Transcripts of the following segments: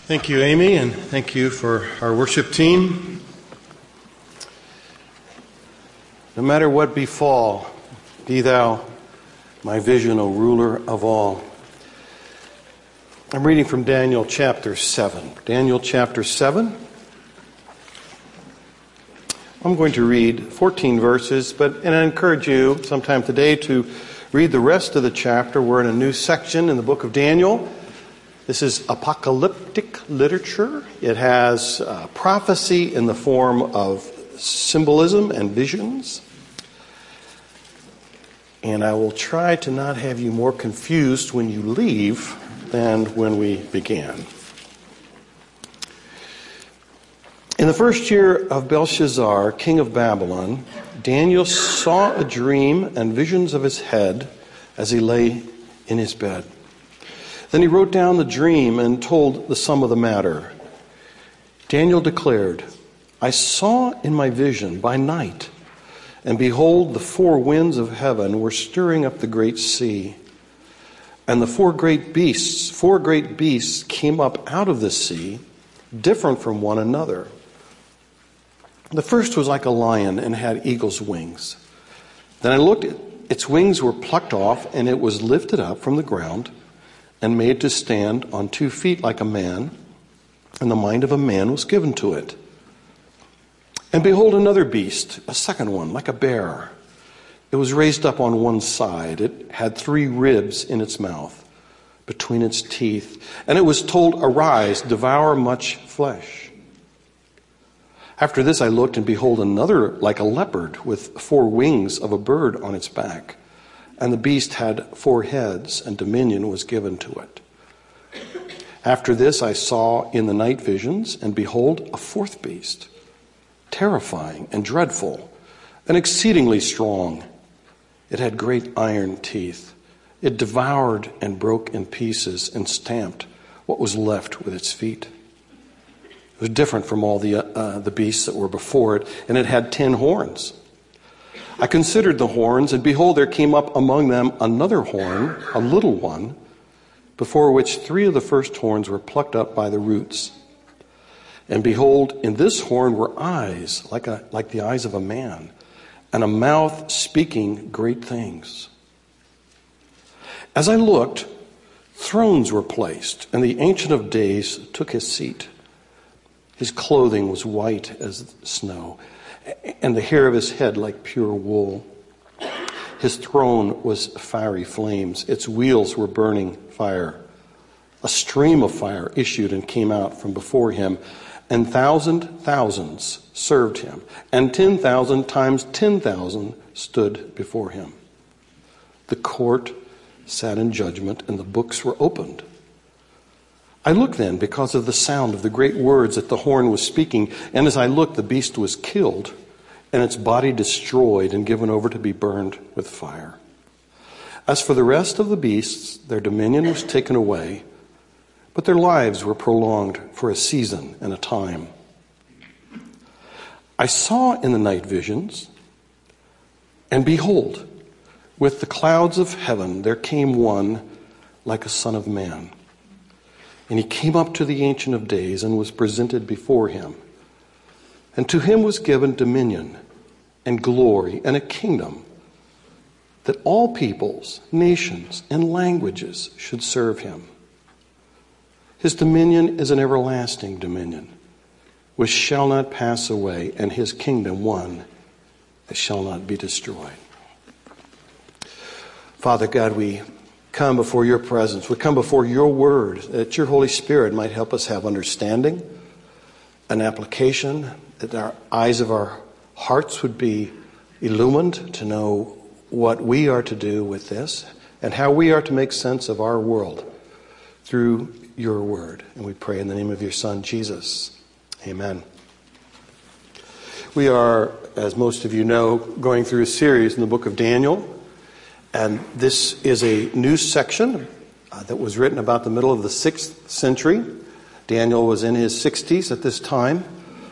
Thank you, Amy, and thank you for our worship team. No matter what befall, be thou my vision, O ruler of all. I'm reading from Daniel chapter 7. Daniel chapter 7. I'm going to read 14 verses, and I encourage you sometime today to read the rest of the chapter. We're in a new section in the book of Daniel. This is apocalyptic literature. It has prophecy in the form of symbolism and visions. And I will try to not have you more confused when you leave than when we began. In the first year of Belshazzar, king of Babylon, Daniel saw a dream and visions of his head as he lay in his bed. Then he wrote down the dream and told the sum of the matter. Daniel declared, I saw in my vision by night, and behold, the four winds of heaven were stirring up the great sea. And the four great beasts came up out of the sea, different from one another. The first was like a lion and had eagle's wings. Then I looked, its wings were plucked off, and it was lifted up from the ground and made to stand on 2 feet like a man, and the mind of a man was given to it. And behold, another beast, a second one, like a bear. It was raised up on one side. It had 3 ribs in its mouth, between its teeth. And it was told, arise, devour much flesh. After this I looked, and behold, another like a leopard, with 4 wings of a bird on its back. And the beast had 4 heads, and dominion was given to it. After this I saw in the night visions, and behold, a 4th beast, terrifying and dreadful, and exceedingly strong. It had great iron teeth. It devoured and broke in pieces and stamped what was left with its feet. It was different from all the beasts that were before it, and it had 10 horns. I considered the horns, and behold, there came up among them another horn, a little one, before which 3 of the first horns were plucked up by the roots. And behold, in this horn were eyes like the eyes of a man, and a mouth speaking great things. As I looked, thrones were placed, and the Ancient of Days took his seat. His clothing was white as snow, and the hair of his head like pure wool. His throne was fiery flames. Its wheels were burning fire. A stream of fire issued and came out from before him, and thousands served him, and 10,000 times 10,000 stood before him. The court sat in judgment, and the books were opened. I looked then because of the sound of the great words that the horn was speaking, and as I looked, the beast was killed, and its body destroyed and given over to be burned with fire. As for the rest of the beasts, their dominion was taken away, but their lives were prolonged for a season and a time. I saw in the night visions, and behold, with the clouds of heaven there came one like a son of man. And he came up to the Ancient of Days and was presented before him. And to him was given dominion and glory and a kingdom, that all peoples, nations, and languages should serve him. His dominion is an everlasting dominion, which shall not pass away, and his kingdom one that shall not be destroyed. Father God, we come before your presence. We come before your word, that your Holy Spirit might help us have understanding and application, that our eyes of our hearts would be illumined to know what we are to do with this and how we are to make sense of our world through your word. And we pray in the name of your Son, Jesus. Amen. We are, as most of you know, going through a series in the book of Daniel. And this is a new section that was written about the middle of the 6th century. Daniel was in his 60s at this time.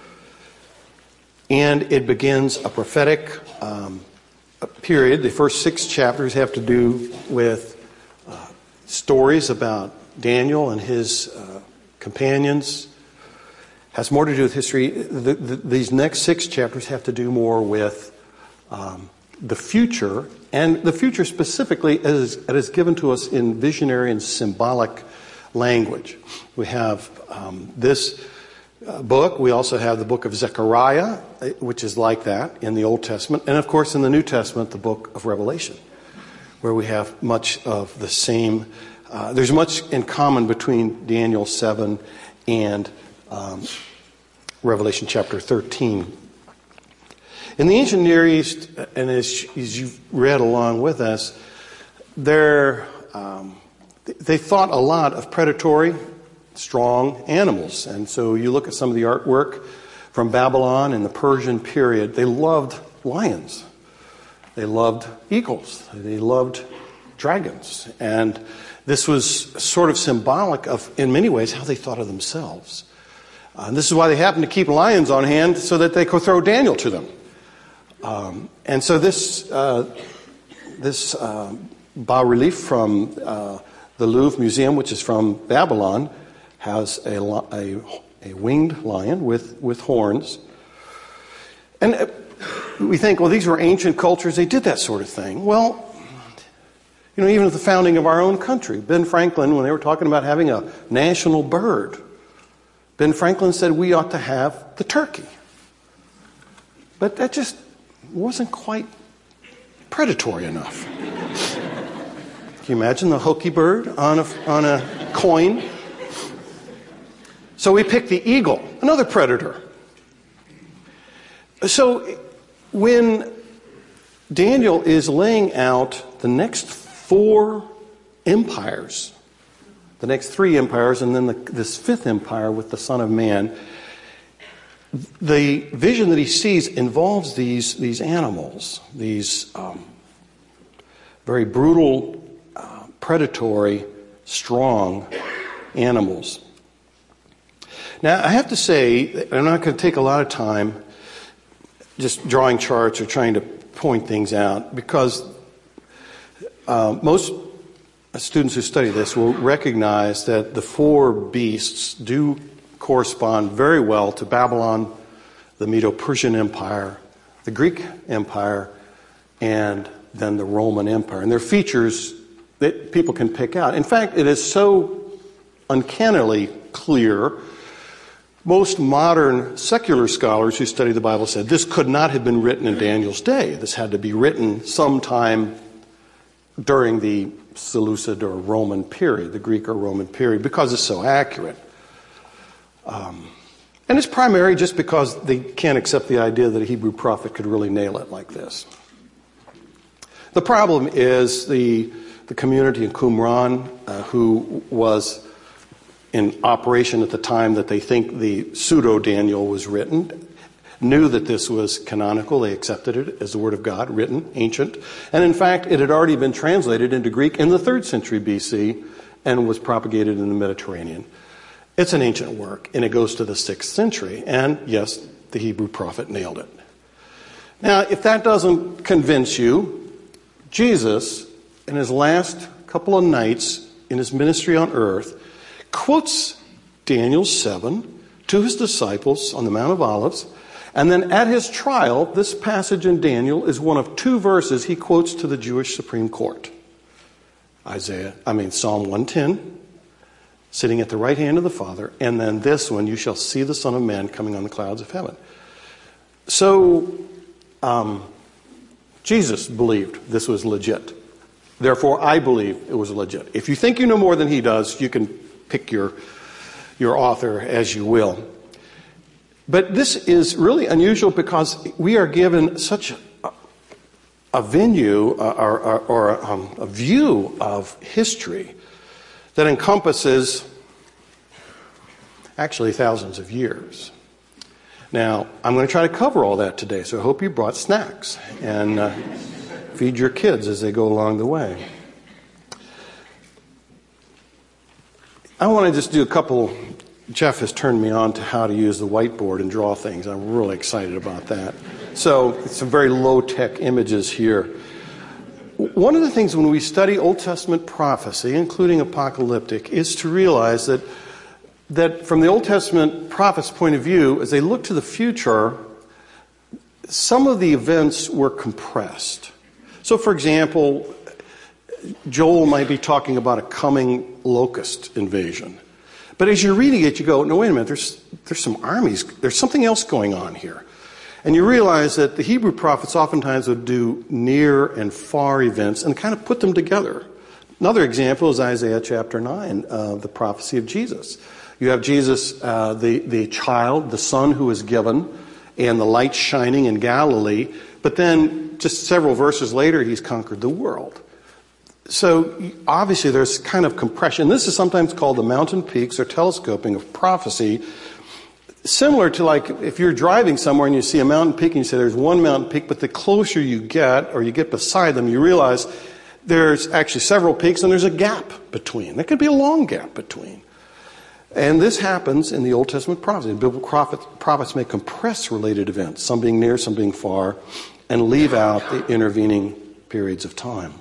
And it begins a prophetic period. The first 6 chapters have to do with stories about Daniel and his companions. Has more to do with history. These next 6 chapters have to do more with the future, and the future specifically as it is given to us in visionary and symbolic language. We have this book. We also have the book of Zechariah, which is like that in the Old Testament. And of course in the New Testament, the book of Revelation, where we have much of the same. There's much in common between Daniel 7 and Revelation chapter 13. In the ancient Near East, and as you've read along with us, they thought a lot of predatory, strong animals. And so you look at some of the artwork from Babylon and the Persian period, they loved lions. They loved eagles. They loved dragons. And this was sort of symbolic of, in many ways, how they thought of themselves. And this is why they happened to keep lions on hand, so that they could throw Daniel to them. And so this bas-relief from the Louvre Museum, which is from Babylon, has a winged lion with horns. And we think, well, these were ancient cultures. They did that sort of thing. Well, even at the founding of our own country, Ben Franklin, when they were talking about having a national bird, Ben Franklin said we ought to have the turkey. But that just wasn't quite predatory enough. Can you imagine the hokey bird on a coin? So we picked the eagle, another predator. So when Daniel is laying out the next 4 empires, the next 3 empires, and then this 5th empire with the Son of Man, the vision that he sees involves these animals, these very brutal, predatory, strong animals. Now, I have to say, I'm not going to take a lot of time just drawing charts or trying to point things out, because most students who study this will recognize that the 4 beasts do correspond very well to Babylon, the Medo-Persian Empire, the Greek Empire, and then the Roman Empire. And they're features that people can pick out. In fact, it is so uncannily clear. Most modern secular scholars who study the Bible said this could not have been written in Daniel's day. This had to be written sometime during the Seleucid or Roman period, the Greek or Roman period, because it's so accurate. And it's primarily just because they can't accept the idea that a Hebrew prophet could really nail it like this. The problem is the community in Qumran, who was in operation at the time that they think the pseudo-Daniel was written, knew that this was canonical. They accepted it as the Word of God, written, ancient. And in fact, it had already been translated into Greek in the 3rd century BC and was propagated in the Mediterranean. It's an ancient work, and it goes to the 6th century. And yes, the Hebrew prophet nailed it. Now, if that doesn't convince you, Jesus, in his last couple of nights in his ministry on earth, quotes Daniel 7 to his disciples on the Mount of Olives. And then at his trial, this passage in Daniel is one of 2 verses he quotes to the Jewish Supreme Court. Psalm 110, sitting at the right hand of the Father, and then this one, you shall see the Son of Man coming on the clouds of heaven. So, Jesus believed this was legit. Therefore, I believe it was legit. If you think you know more than he does, you can pick your author as you will. But this is really unusual because we are given such a venue or a view of history that encompasses actually thousands of years. Now, I'm going to try to cover all that today, so I hope you brought snacks and feed your kids as they go along the way. I want to just do a couple. Jeff has turned me on to how to use the whiteboard and draw things. I'm really excited about that. So it's some very low-tech images here. One of the things when we study Old Testament prophecy, including apocalyptic, is to realize that that from the Old Testament prophet's point of view, as they look to the future, some of the events were compressed. So, for example, Joel might be talking about a coming locust invasion. But as you're reading it, you go, no, wait a minute, there's some armies. There's something else going on here. And you realize that the Hebrew prophets oftentimes would do near and far events and kind of put them together. Another example is Isaiah chapter 9, the prophecy of Jesus. You have Jesus, the child, the son who is given, and the light shining in Galilee. But then just several verses later, he's conquered the world. So obviously there's kind of compression. This is sometimes called the mountain peaks or telescoping of prophecy. Similar to like if you're driving somewhere and you see a mountain peak and you say there's one mountain peak, but the closer you get or you get beside them, you realize there's actually several peaks and there's a gap between. There could be a long gap between. And this happens in the Old Testament prophecy. The biblical prophets may compress related events, some being near, some being far, and leave out the intervening periods of time.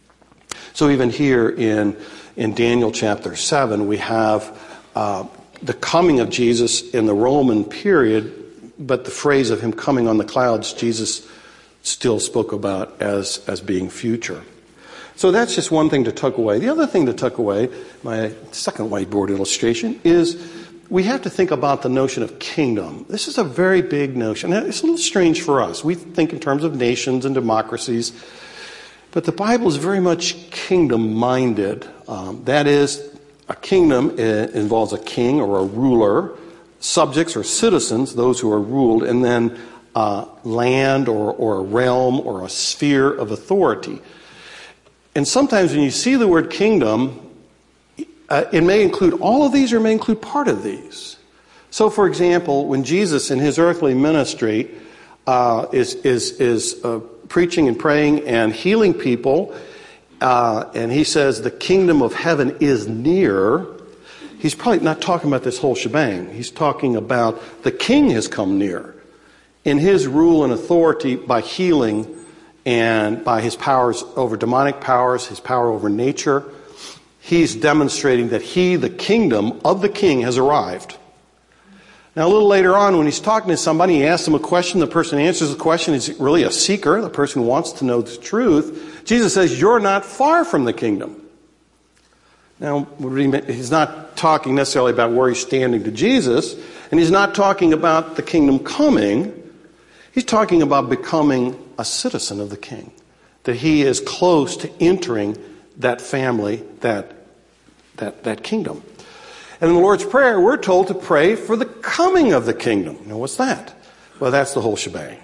So even here in Daniel chapter 7, we have the coming of Jesus in the Roman period, but the phrase of him coming on the clouds, Jesus still spoke about as being future. So that's just one thing to tuck away. The other thing to tuck away, my second whiteboard illustration, is we have to think about the notion of kingdom. This is a very big notion. It's a little strange for us. We think in terms of nations and democracies. But the Bible is very much kingdom-minded. That is, a kingdom involves a king or a ruler, subjects or citizens, those who are ruled, and then land or a realm or a sphere of authority. And sometimes when you see the word kingdom, it may include all of these or it may include part of these. So, for example, when Jesus in his earthly ministry is preaching and praying and healing people, and he says the kingdom of heaven is near, he's probably not talking about this whole shebang. He's talking about the king has come near in his rule and authority by healing and by his powers over demonic powers, his power over nature. He's demonstrating that he, the kingdom of the king, has arrived. Now, a little later on, when he's talking to somebody, he asks them a question. The person answers the question. He's really a seeker. The person wants to know the truth. Jesus says, you're not far from the kingdom. Now, he's not talking necessarily about where he's standing to Jesus, and he's not talking about the kingdom coming. He's talking about becoming a citizen of the king, that he is close to entering that family, that kingdom. And in the Lord's Prayer, we're told to pray for the coming of the kingdom. Now, what's that? Well, that's the whole shebang.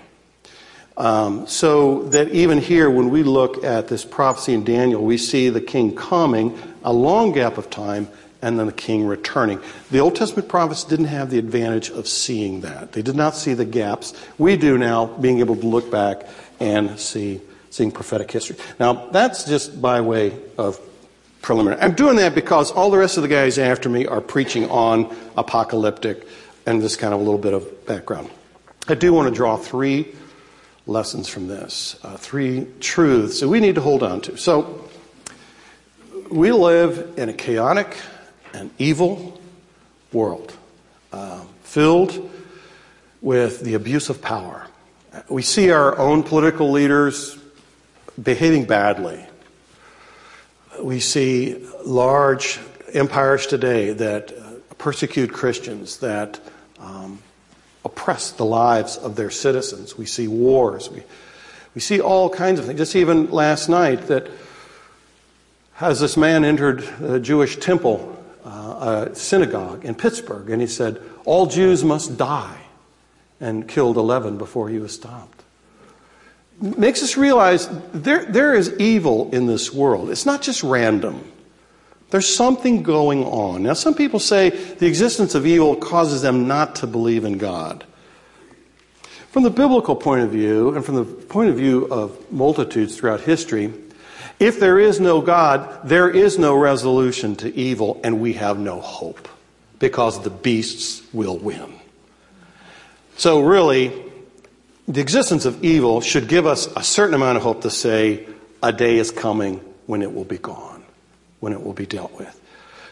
So that even here, when we look at this prophecy in Daniel, we see the king coming, a long gap of time, and then the king returning. The Old Testament prophets didn't have the advantage of seeing that. They did not see the gaps. We do now, being able to look back and seeing prophetic history. Now, that's just by way of preliminary. I'm doing that because all the rest of the guys after me are preaching on apocalyptic and this kind of a little bit of background. I do want to draw three lessons from this, three truths that we need to hold on to. So, we live in a chaotic and evil world, filled with the abuse of power. We see our own political leaders behaving badly. We see large empires today that persecute Christians, that oppress the lives of their citizens. We see wars. We see all kinds of things. Just even last night, that as this man entered a Jewish temple, a synagogue in Pittsburgh, and he said, all Jews must die, and killed 11 before he was stopped. Makes us realize there is evil in this world. It's not just random. There's something going on. Now, some people say the existence of evil causes them not to believe in God. From the biblical point of view, and from the point of view of multitudes throughout history, if there is no God, there is no resolution to evil, and we have no hope, because the beasts will win. So really, the existence of evil should give us a certain amount of hope to say a day is coming when it will be gone, when it will be dealt with.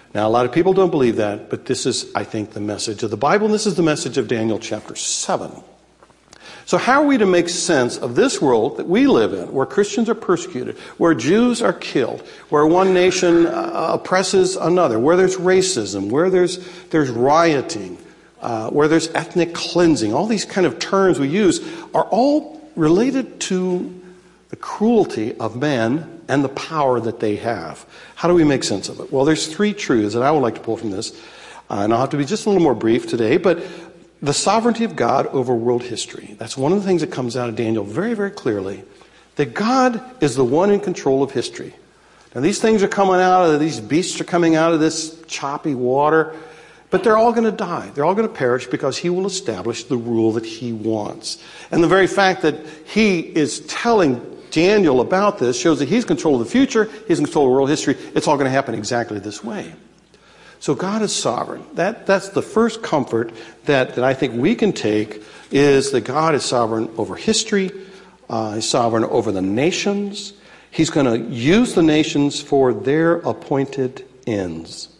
Now, a lot of people don't believe that, but this is, I think, the message of the Bible, and this is the message of Daniel chapter 7. So how are we to make sense of this world that we live in, where Christians are persecuted, where Jews are killed, where one nation oppresses another, where there's racism, where there's rioting, where there's ethnic cleansing? All these kind of terms we use are all related to the cruelty of man and the power that they have. How do we make sense of it? Well, there's three truths that I would like to pull from this, and I'll have to be just a little more brief today, but the sovereignty of God over world history. That's one of the things that comes out of Daniel very, very clearly, that God is the one in control of history. Now, these things are coming out of, these beasts are coming out of this choppy water, but they're all going to die. They're all going to perish because he will establish the rule that he wants. And the very fact that he is telling Daniel about this shows that he's in control of the future, he's in control of world history. It's all going to happen exactly this way. So God is sovereign. That's the first comfort that I think we can take, is that God is sovereign over history. He's sovereign over the nations. He's going to use the nations for their appointed ends.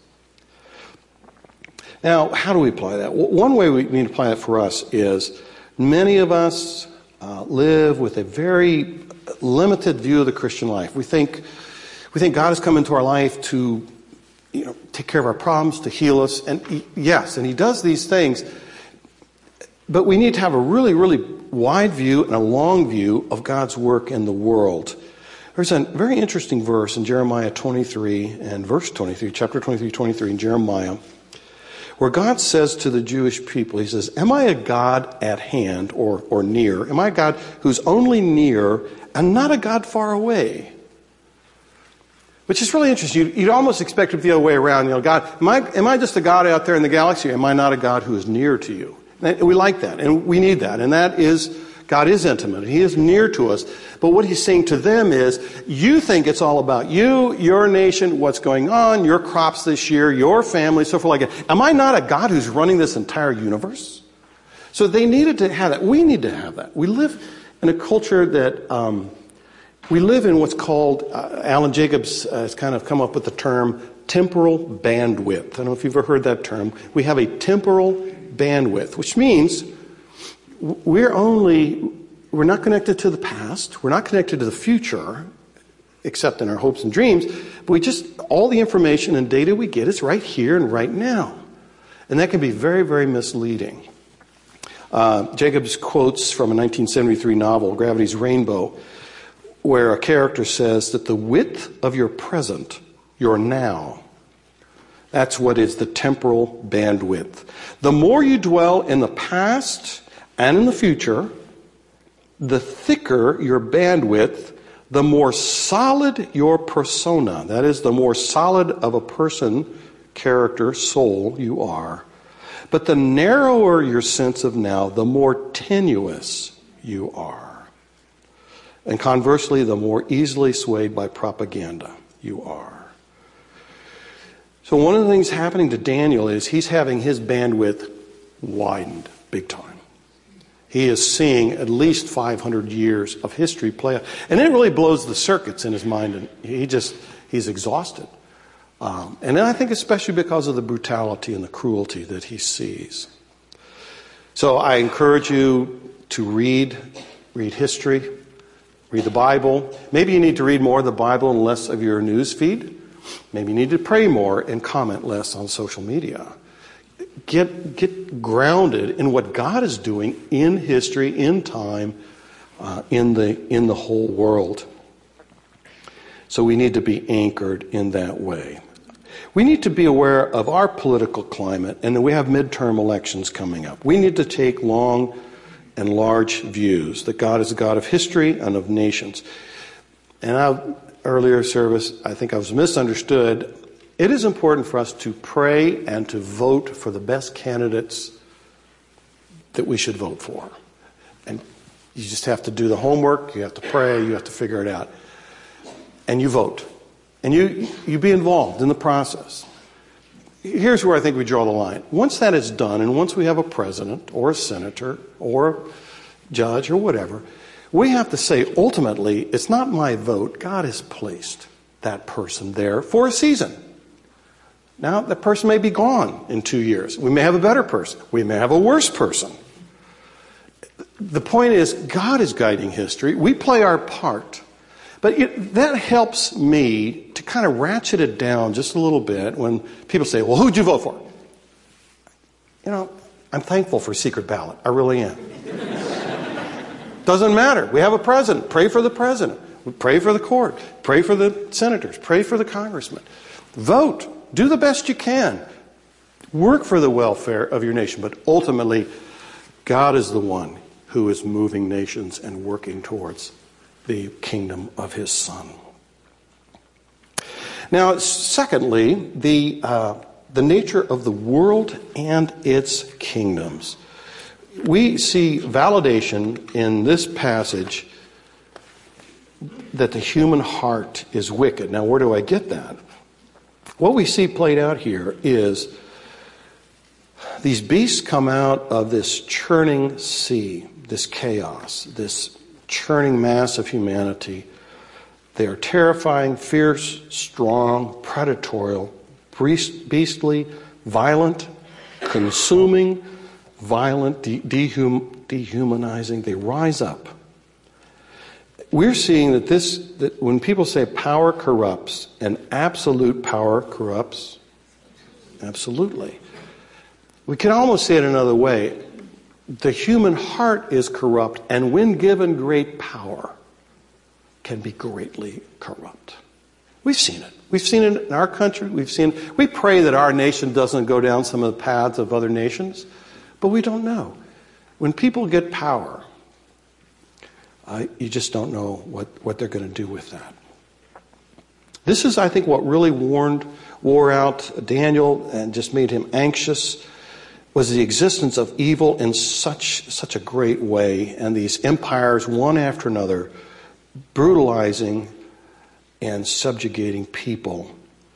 Now, how do we apply that? One way we need to apply that for us is many of us live with a very limited view of the Christian life. We think God has come into our life to take care of our problems, to heal us. And yes, and he does these things. But we need to have a really, really wide view and a long view of God's work in the world. There's a very interesting verse in Jeremiah 23 and verse 23, chapter 23, 23 in Jeremiah, where God says to the Jewish people, he says, am I a God at hand or near? Am I a God who's only near and not a God far away? Which is really interesting. You'd almost expect it to be the other way around. God, am I just a God out there in the galaxy? Or am I not a God who is near to you? And we like that, and we need that. And that is, God is intimate. He is near to us. But what he's saying to them is, you think it's all about you, your nation, what's going on, your crops this year, your family, so forth like that. Am I not a God who's running this entire universe? So they needed to have that. We need to have that. We live in a culture that... we live in what's called, Alan Jacobs has kind of come up with the term temporal bandwidth. I don't know if you've ever heard that term. We have a temporal bandwidth, which means we're not connected to the past, we're not connected to the future, except in our hopes and dreams, but all the information and data we get is right here and right now. And that can be very, very misleading. Jacobs quotes from a 1973 novel, Gravity's Rainbow, where a character says that the width of your present, your now, that's what is the temporal bandwidth. The more you dwell in the past and in the future, the thicker your bandwidth, the more solid your persona, that is, the more solid of a person, character, soul you are. But the narrower your sense of now, the more tenuous you are. And conversely, the more easily swayed by propaganda you are. So one of the things happening to Daniel is he's having his bandwidth widened big time. He is seeing at least 500 years of history play out. And it really blows the circuits in his mind, and he's exhausted. And I think especially because of the brutality and the cruelty that he sees. So I encourage you to read history. Read the Bible. Maybe you need to read more of the Bible and less of your news feed. Maybe you need to pray more and comment less on social media. Get grounded in what God is doing in history, in time, in the whole world. So we need to be anchored in that way. We need to be aware of our political climate, and that we have midterm elections coming up. We need to take long and large views, that God is a God of history and of nations. And earlier service, I think I was misunderstood. It is important for us to pray and to vote for the best candidates that we should vote for. And you just have to do the homework, you have to pray, you have to figure it out. And you vote. And you be involved in the process. Here's where I think we draw the line. Once that is done, and once we have a president or a senator or a judge or whatever, we have to say, ultimately, it's not my vote. God has placed that person there for a season. Now, that person may be gone in 2 years. We may have a better person. We may have a worse person. The point is, God is guiding history. We play our part. But that helps me to kind of ratchet it down just a little bit when people say, well, who'd you vote for? I'm thankful for secret ballot. I really am. Doesn't matter. We have a president. Pray for the president. Pray for the court. Pray for the senators. Pray for the congressmen. Vote. Do the best you can. Work for the welfare of your nation. But ultimately, God is the one who is moving nations and working towards the kingdom of his Son. Now, secondly, the nature of the world and its kingdoms. We see validation in this passage that the human heart is wicked. Now, where do I get that? What we see played out here is these beasts come out of this churning sea, this chaos, this churning mass of humanity. They are terrifying, fierce, strong, predatory, beastly, violent, consuming, violent, dehumanizing. They rise up. We're seeing that when people say power corrupts, and absolute power corrupts, absolutely. We can almost say it another way. The human heart is corrupt, and when given great power, can be greatly corrupt. We've seen it. We've seen it in our country. We pray that our nation doesn't go down some of the paths of other nations, but we don't know. When people get power, you just don't know what they're going to do with that. This is, I think, what really wore out Daniel and just made him anxious, was the existence of evil in such a great way, and these empires, one after another, brutalizing and subjugating people.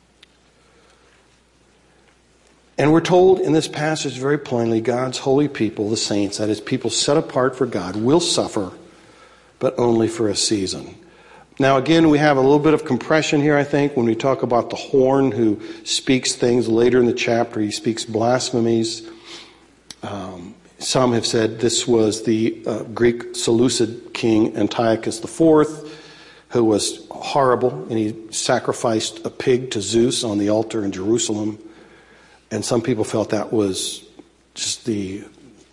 And we're told in this passage very plainly, God's holy people, the saints, that is, people set apart for God, will suffer, but only for a season. Now again, we have a little bit of compression here, I think, when we talk about the horn who speaks things later in the chapter. He speaks blasphemies. Some have said this was the Greek Seleucid king Antiochus IV, who was horrible, and he sacrificed a pig to Zeus on the altar in Jerusalem. And some people felt that was just the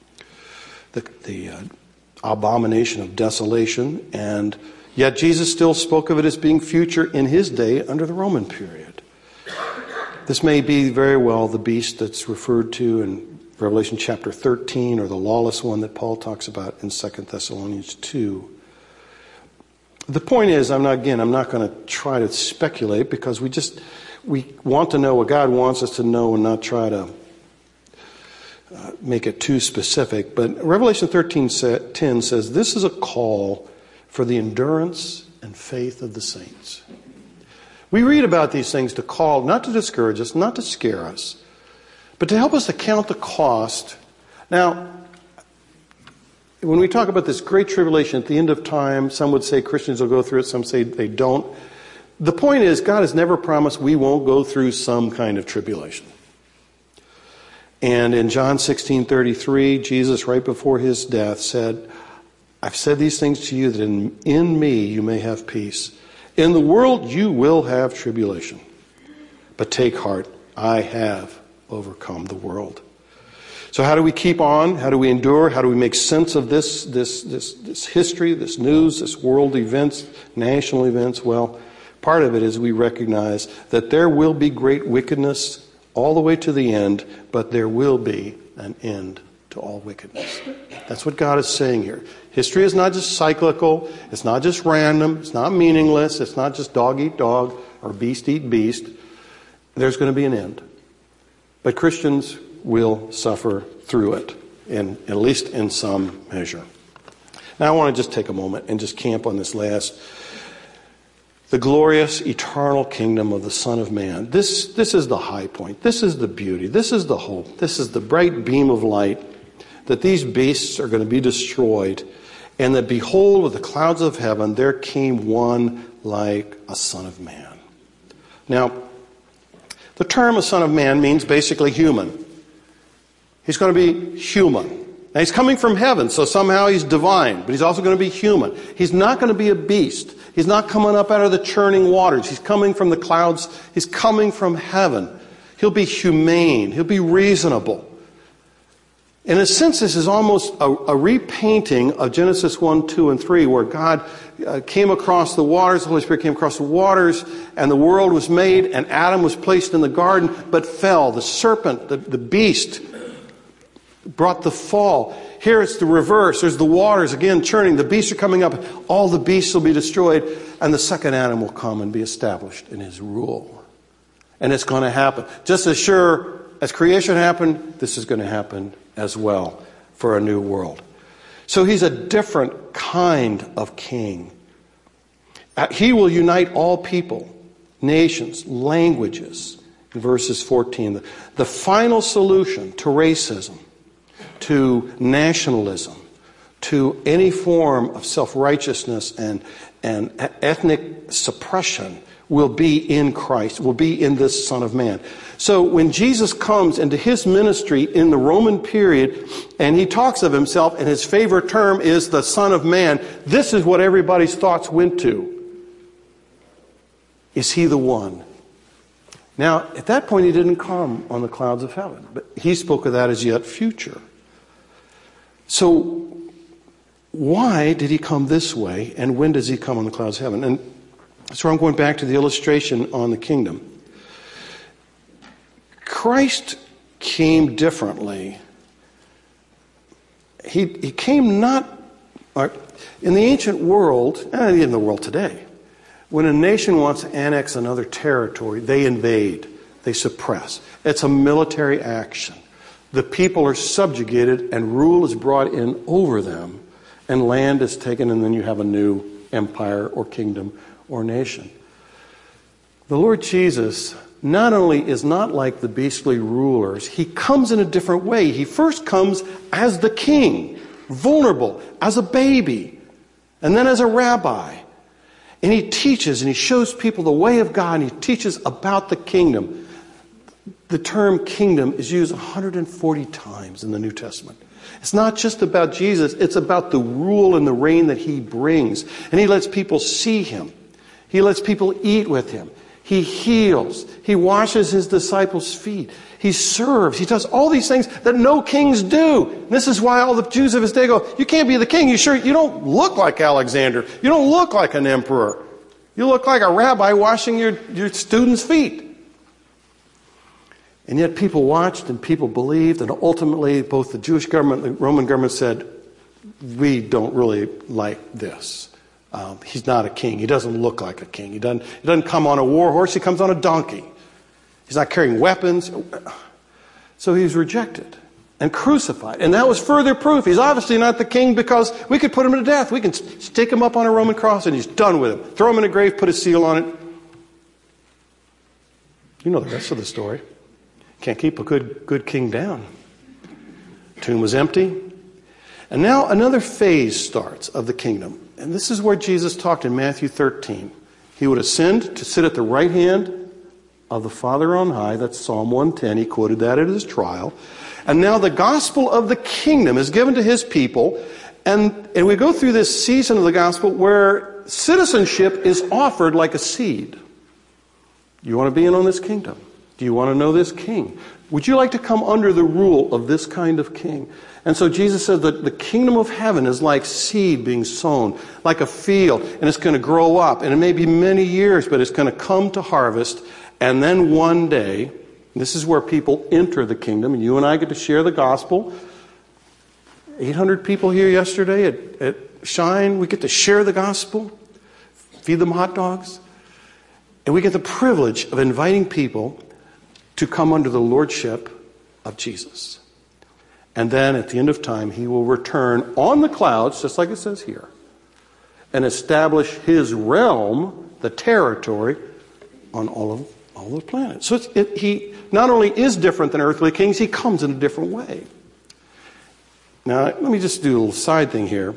abomination of desolation. And yet Jesus still spoke of it as being future in his day under the Roman period. This may be very well the beast that's referred to in Revelation chapter 13, or the lawless one that Paul talks about in 2 Thessalonians 2. The point is, I'm not going to try to speculate, because we want to know what God wants us to know and not try to make it too specific. But Revelation 13:10 says, this is a call for the endurance and faith of the saints. We read about these things to call, not to discourage us, not to scare us, but to help us to count the cost. Now, when we talk about this great tribulation at the end of time, some would say Christians will go through it, some say they don't. The point is, God has never promised we won't go through some kind of tribulation. And in John 16:33, Jesus, right before his death, said, I've said these things to you that in me you may have peace. In the world you will have tribulation. But take heart, I have overcome the world. So how do we keep on? How do we endure? How do we make sense of this history, this news, this world events, national events? Well, part of it is we recognize that there will be great wickedness all the way to the end, but there will be an end to all wickedness. That's what God is saying here. History is not just cyclical. It's not just random. It's not meaningless. It's not just dog eat dog or beast eat beast. There's going to be an end. But Christians will suffer through it, at least in some measure. Now I want to just take a moment and just camp on this last. The glorious eternal kingdom of the Son of Man. This is the high point. This is the beauty. This is the hope. This is the bright beam of light, that these beasts are going to be destroyed, and that behold, with the clouds of heaven, there came one like a Son of Man. Now, The term a son of man means basically human. He's going to be human. Now, he's coming from heaven, so somehow he's divine, but he's also going to be human. He's not going to be a beast. He's not coming up out of the churning waters. He's coming from the clouds. He's coming from heaven. He'll be humane. He'll be reasonable. In a sense, this is almost a repainting of Genesis 1, 2, and 3, where God came across the waters, the Holy Spirit came across the waters, and the world was made, and Adam was placed in the garden, but fell. The serpent, the beast, brought the fall. Here it's the reverse. There's the waters again churning. The beasts are coming up. All the beasts will be destroyed. And the second Adam will come and be established in his rule. And it's going to happen. Just as sure as creation happened, this is going to happen as well for a new world. So he's a different kind of king. He will unite all people, nations, languages. In verses 14, the final solution to racism, to nationalism, to any form of self-righteousness and ethnic suppression will be in Christ, will be in this Son of Man. So when Jesus comes into his ministry in the Roman period, and he talks of himself, and his favorite term is the Son of Man, this is what everybody's thoughts went to. Is he the one? Now, at that point, he didn't come on the clouds of heaven, but he spoke of that as yet future. So, why did he come this way, and when does he come on the clouds of heaven? And so I'm going back to the illustration on the kingdom. Christ came differently. He came not, in the ancient world, and in the world today, when a nation wants to annex another territory, they invade, they suppress. It's a military action. The people are subjugated and rule is brought in over them, and land is taken, and then you have a new empire or kingdom or nation. The Lord Jesus not only is not like the beastly rulers, he comes in a different way. He first comes as the king, vulnerable, as a baby, and then as a rabbi. And he teaches and he shows people the way of God, and he teaches about the kingdom. The term kingdom is used 140 times in the New Testament. It's not just about Jesus, it's about the rule and the reign that he brings. And he lets people see him. He lets people eat with him. He heals. He washes his disciples' feet. He serves. He does all these things that no kings do. And this is why all the Jews of his day go, you can't be the king. You don't look like Alexander. You don't look like an emperor. You look like a rabbi washing your students' feet. And yet people watched and people believed, and ultimately both the Jewish government and the Roman government said, we don't really like this. He's not a king. He doesn't look like a king. He doesn't come on a war horse. He comes on a donkey. He's not carrying weapons. So he's rejected and crucified. And that was further proof. He's obviously not the king, because we could put him to death. We can stick him up on a Roman cross and he's done with him. Throw him in a grave, put a seal on it. You know the rest of the story. Can't keep a good king down. Tomb was empty. And now another phase starts of the kingdom. And this is where Jesus talked in Matthew 13. He would ascend to sit at the right hand of the Father on high. That's Psalm 110. He quoted that at his trial. And now the gospel of the kingdom is given to his people. And we go through this season of the gospel where citizenship is offered like a seed. You want to be in on this kingdom? Do you want to know this king? Would you like to come under the rule of this kind of king? And so Jesus says that the kingdom of heaven is like seed being sown, like a field, and it's going to grow up. And it may be many years, but it's going to come to harvest. And then one day, this is where people enter the kingdom, and you and I get to share the gospel. 800 people here yesterday at Shine. We get to share the gospel, feed them hot dogs. And we get the privilege of inviting people to come under the lordship of Jesus. And then at the end of time, he will return on the clouds, just like it says here, and establish his realm, the territory, on all the planets. So he not only is different than earthly kings, he comes in a different way. Now, let me just do a little side thing here.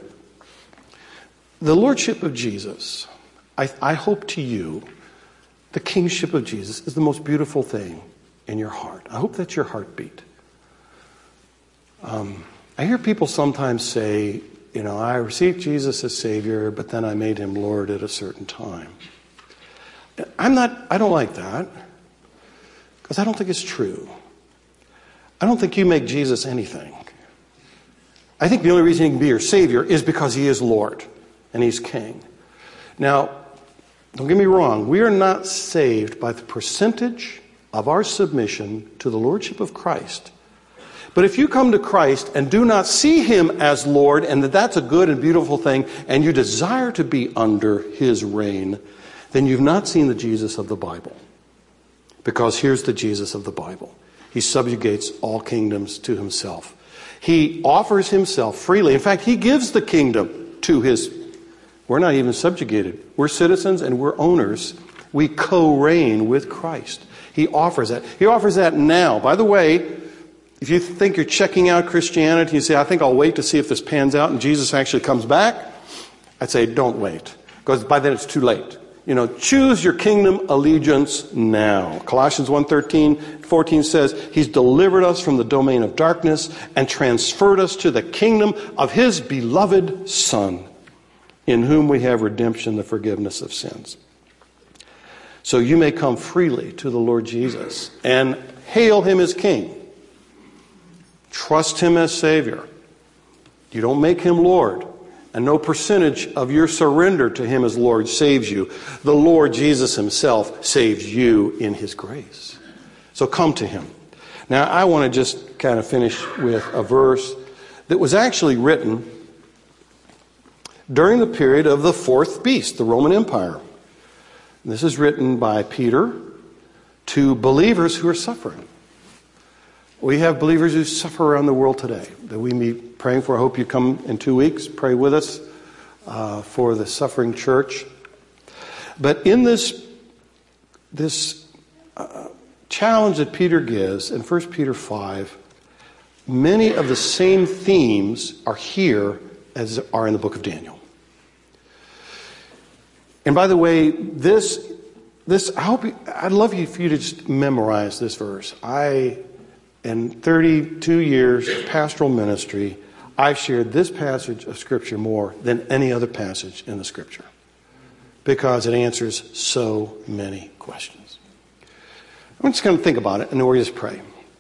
The lordship of Jesus, I hope to you, the kingship of Jesus is the most beautiful thing in your heart. I hope that's your heartbeat. I hear people sometimes say, I received Jesus as Savior, but then I made him Lord at a certain time. I don't like that, because I don't think it's true. I don't think you make Jesus anything. I think the only reason he can be your Savior is because he is Lord and he's King. Now, don't get me wrong, we are not saved by the percentage of our submission to the Lordship of Christ. But if you come to Christ and do not see him as Lord, and that's a good and beautiful thing, and you desire to be under his reign, then you've not seen the Jesus of the Bible. Because here's the Jesus of the Bible. He subjugates all kingdoms to himself. He offers himself freely. In fact, he gives the kingdom to his... We're not even subjugated. We're citizens and we're owners. We co-reign with Christ. He offers that. He offers that now. By the way, if you think you're checking out Christianity, you say, I think I'll wait to see if this pans out and Jesus actually comes back, I'd say don't wait. Because by then it's too late. Choose your kingdom allegiance now. Colossians 1:13-14 says, he's delivered us from the domain of darkness and transferred us to the kingdom of his beloved Son, in whom we have redemption, the forgiveness of sins. So you may come freely to the Lord Jesus and hail him as King. Trust him as Savior. You don't make him Lord. And no percentage of your surrender to him as Lord saves you. The Lord Jesus himself saves you in his grace. So come to him. Now, I want to just kind of finish with a verse that was actually written during the period of the fourth beast, the Roman Empire. This is written by Peter to believers who are suffering. We have believers who suffer around the world today that we be praying for. I hope you come in 2 weeks. Pray with us for the suffering church. But in this challenge that Peter gives in 1 Peter 5, many of the same themes are here as are in the book of Daniel. And by the way, I'd love for you to just memorize this verse. In 32 years of pastoral ministry, I've shared this passage of Scripture more than any other passage in the Scripture, because it answers so many questions. I'm just going to think about it, and then we'll just pray.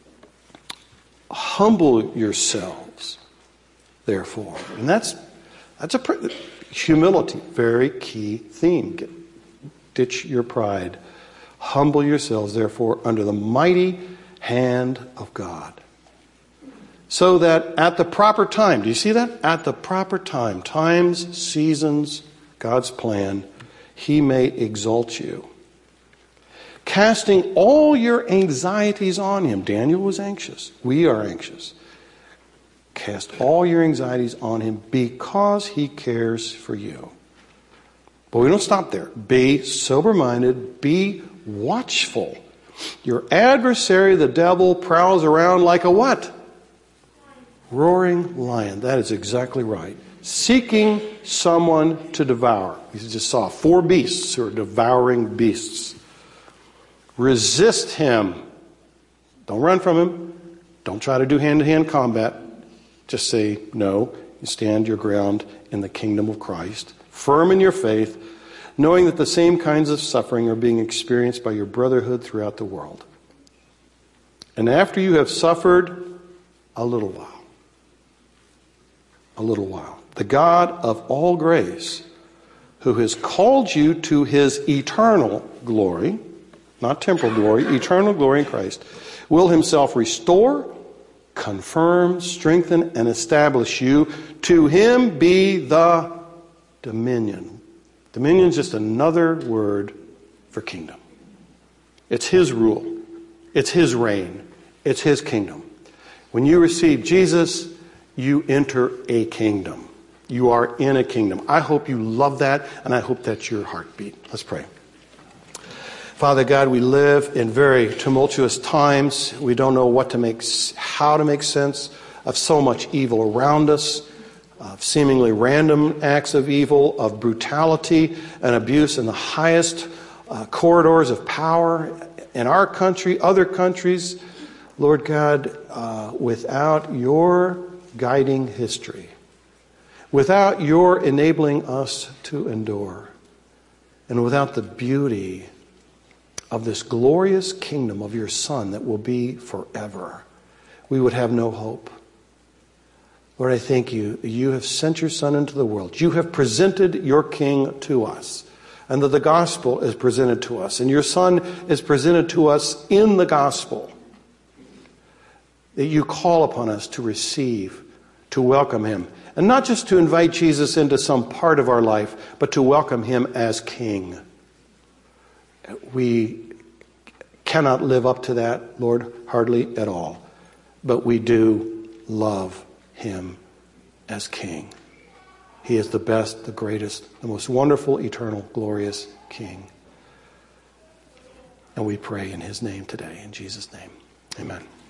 Humble yourselves, therefore. And that's humility, very key theme. Ditch your pride. Humble yourselves, therefore, under the mighty hand of God, so that at the proper time, do you see that? At the proper time, times, seasons, God's plan, he may exalt you. Casting all your anxieties on him. Daniel was anxious. We are anxious. Cast all your anxieties on him because he cares for you. But we don't stop there. Be sober-minded. Be watchful. Your adversary, the devil, prowls around like a what? Roaring lion. That is exactly right. Seeking someone to devour. You just saw 4 beasts who are devouring beasts. Resist him. Don't run from him. Don't try to do hand-to-hand combat. Just say no. You stand your ground in the kingdom of Christ. Firm in your faith, knowing that the same kinds of suffering are being experienced by your brotherhood throughout the world. And after you have suffered a little while, the God of all grace, who has called you to his eternal glory, not temporal glory, eternal glory in Christ, will himself restore, confirm, strengthen, and establish you. To him be the dominion. Dominion is just another word for kingdom. It's his rule. It's his reign. It's his kingdom. When you receive Jesus, you enter a kingdom. You are in a kingdom. I hope you love that, and I hope that's your heartbeat. Let's pray. Father God, we live in very tumultuous times. We don't know how to make sense of so much evil around us, of seemingly random acts of evil, of brutality and abuse in the highest corridors of power, in our country, other countries, Lord God, without your guiding history, without your enabling us to endure, and without the beauty of this glorious kingdom of your Son that will be forever, we would have no hope. Lord, I thank you that you have sent your Son into the world. You have presented your King to us, and that the gospel is presented to us, and your Son is presented to us in the gospel, that you call upon us to receive, to welcome him, and not just to invite Jesus into some part of our life, but to welcome him as King. We cannot live up to that, Lord, hardly at all, but we do love him as King. He is the best, the greatest, the most wonderful, eternal, glorious King. And we pray in his name today, in Jesus' name. Amen.